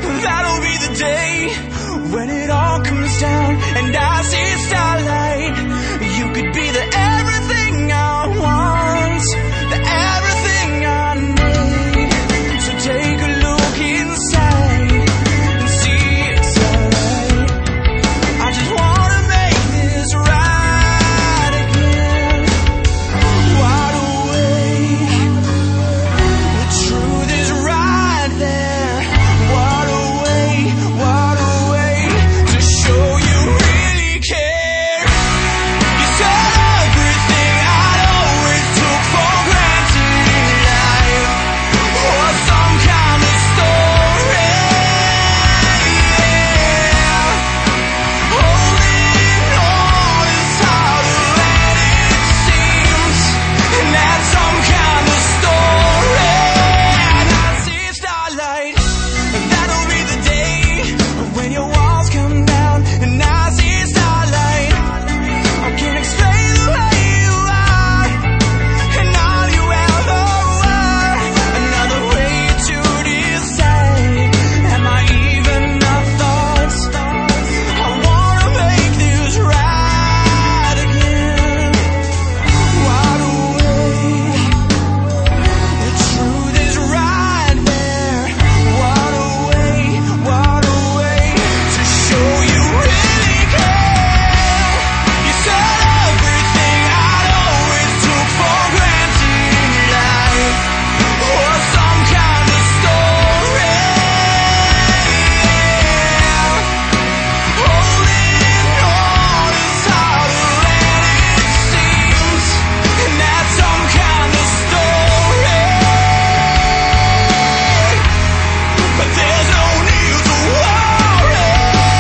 That'll be the day when it all comes down and I see starlight. You could be the everything I want, the everything I need. So take a look inside and see it's alright. I just wanna make this right again. Wide awake, the truth is right there. Wide awake to show you really care. You said everything I'd always took for granted in life was some kind of story. Holding on is harder than it seems, and that's some kind of story. And I see starlight. That'll be the day when your walls come down and I see starlight. I can't explain the way you are and all you ever were. Another way to decide. Am I even a thought? I wanna make this right again. Wide awake, the truth is right there. Wide awake to show you really care. You said everything I'd always took for granted in life was some kind of story. Holding on is harder than it seems, and that's some kind of story. But there's no need to worry.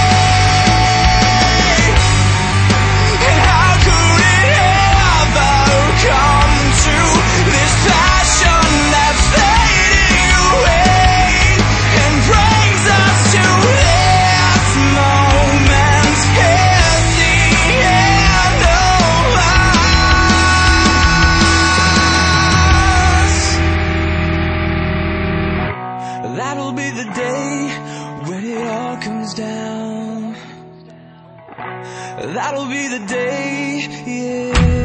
And how could it ever come to this passion that's fading away and brings us to this moment? It's the end of us. That'll be the day when it all comes down. That'll be the day, yeah.